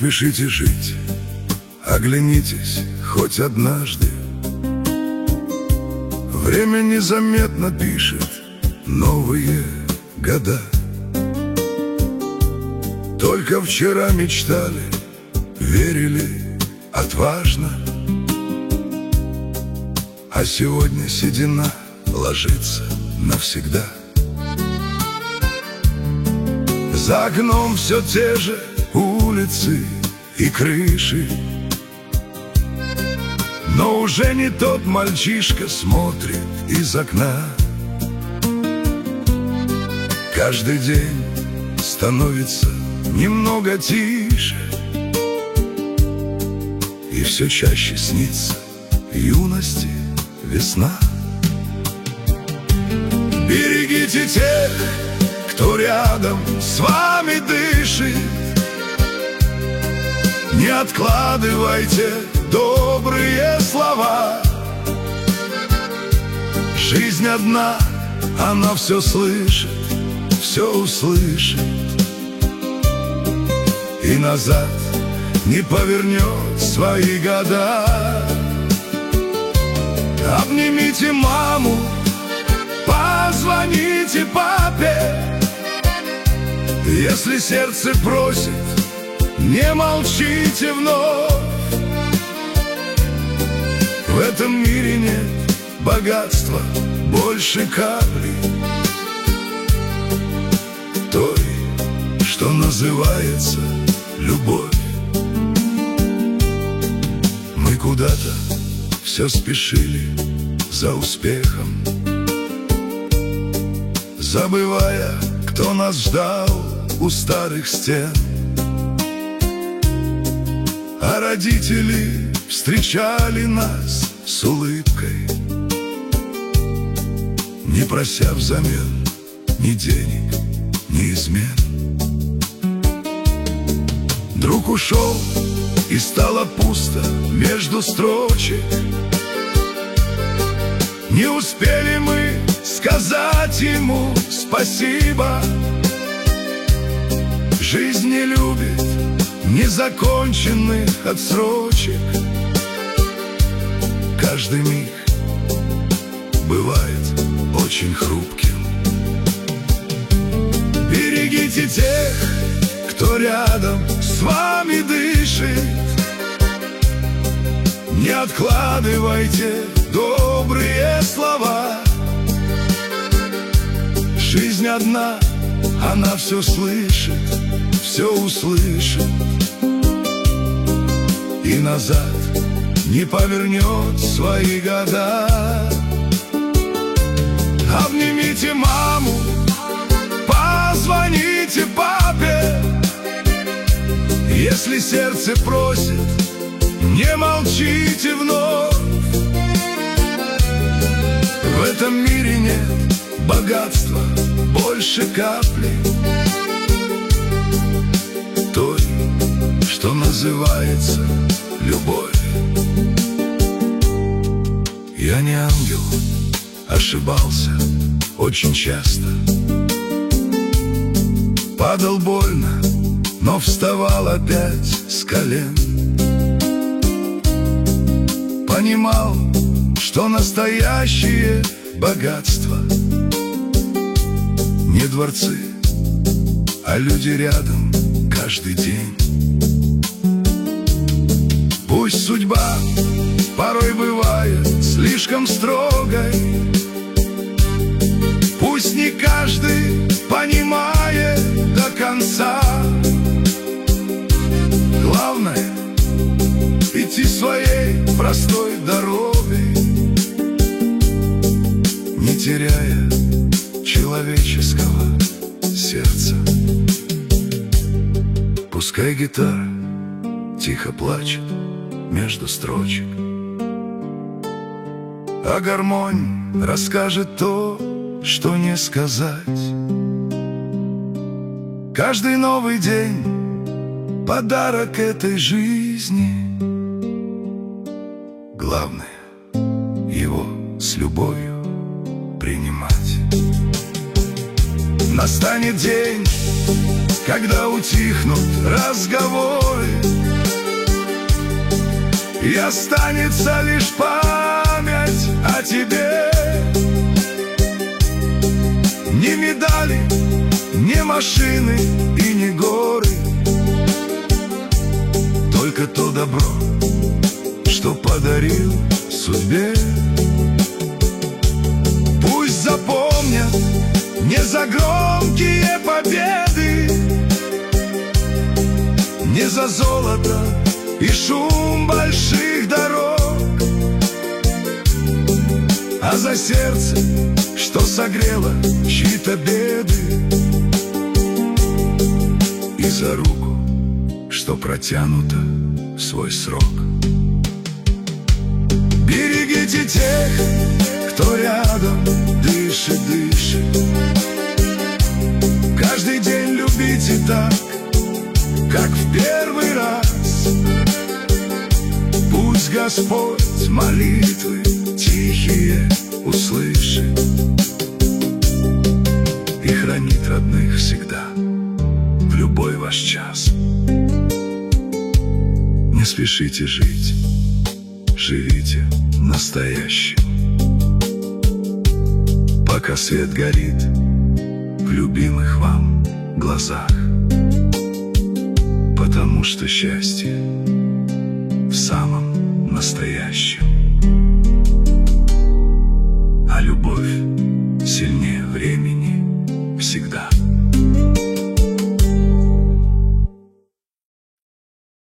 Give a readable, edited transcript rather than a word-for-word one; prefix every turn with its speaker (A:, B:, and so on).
A: спешите жить, оглянитесь хоть однажды. Время незаметно пишет новые года. Только вчера мечтали, верили отважно, а сегодня седина ложится навсегда. За окном все те же улицы и крыши, но уже не тот мальчишка смотрит из окна. Каждый день становится немного тише, и все чаще снится юности весна. Берегите тех, кто рядом с вами дышит, не откладывайте добрые слова. Жизнь одна, она все слышит, все услышит, и назад не повернет свои года. Обнимите маму, позвоните папе. Если сердце просит, не молчите вновь. В этом мире нет богатства больше капли, той, что называется любовь. Мы куда-то все спешили за успехом, забывая, кто нас ждал у старых стен. А родители встречали нас с улыбкой, не прося взамен ни денег, ни измен. Друг ушел, и стало пусто между строчек. Не успели мы сказать ему спасибо. Жизнь не любит незаконченных отсрочек. Каждый миг бывает очень хрупким. Берегите тех, кто рядом с вами дышит, не откладывайте добрые слова. Жизнь одна, она все слышит, все услышит, и назад не повернет свои года. Обнимите маму, позвоните папе. Если сердце просит, не молчите вновь. В этом мире нет богатства больше капли, той, что называется любовь. Я не ангел, ошибался очень часто, падал больно, но вставал опять с колен. Понимал, что настоящее богатство не дворцы, а люди рядом каждый день. Пусть судьба порой бывает слишком строгой, пусть не каждый понимает до конца. Главное — идти своей простой дорогой, не теряя человеческого сердца. Пускай гитара тихо плачет между строчек, а гармонь расскажет то, что не сказать. Каждый новый день — подарок этой жизни. Главное — его с любовью принимать. Настанет день, когда утихнут разговоры, и останется лишь память о тебе. Ни медали, ни машины и ни горы, только то добро, что подарил судьбе. Пусть запомнят не за громкие победы, не за золото и шум больших дорог, а за сердце, что согрело чьи-то беды, и за руку, что протянута в свой срок. Берегите тех, кто рядом дышит, дышит. Каждый день любите так, как в первый раз. Пусть Господь молитвы тихие услышит и хранит родных всегда в любой ваш час. Не спешите жить, живите настоящим, пока свет горит в любимых вам глазах, потому что счастье в самом настоящем.